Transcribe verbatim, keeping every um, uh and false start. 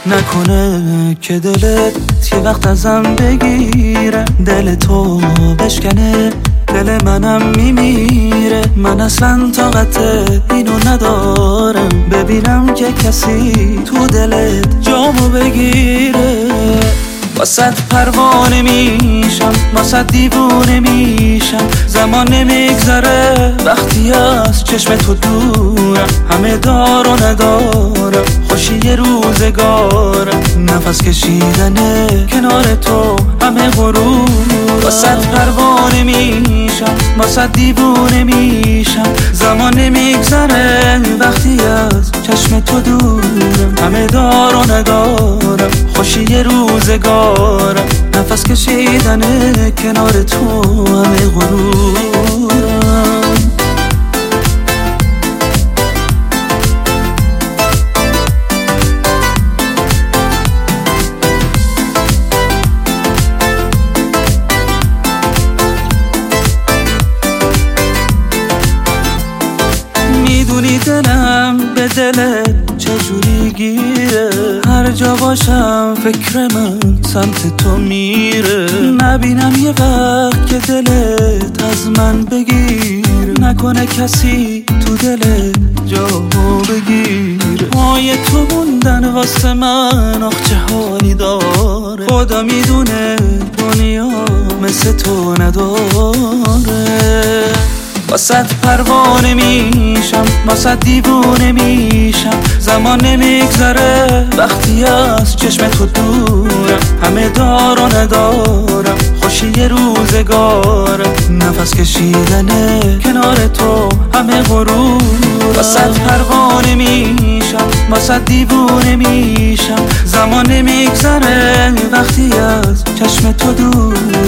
نکنه که دلت یه وقت ازم بگیره، دل تو بشکنه دل منم میمیره. من اصلا طاقت اینو ندارم ببینم که کسی تو دلت جامو بگیره. واسه پروانه میشم، واسه دیوونه میشم، زمان نمیگذره وقتی از چشم تو دورم. همه دار و ندارم خوشی روزگارم، نفس کشیدنه کنار تو همه غرور. واسه پروانه میشم، واسه دیوونه میشم، زمان نمیگذره وقتی از چشم تو دورم. همه دار و ندارم خوشی روزگارم، نفس کشیدنه کنار تو همه غرورم. میدونی دلم به دلت چجوری گیره، هر جا باشم فکر من سمت تو میره. نبینم یه وقت که دلت از من بگیره، نکنه کسی تو دلت جامو بگیره. پای تو موندن واسه من آخ چه حالی داره، خدا میدونه دنیا مثل تو نداره. واسه پروانه میشم، واسه دیوونه میشم، زمان نمیگذره وقتی از چشم تو دورم. همه دار و ندارم خوشی روزگارم، نفس کشیدنه کنار تو همه غرور. واسه پروانه میشم، واسه دیوونه میشم، زمان نمیگذره وقتی از چشم تو دورم.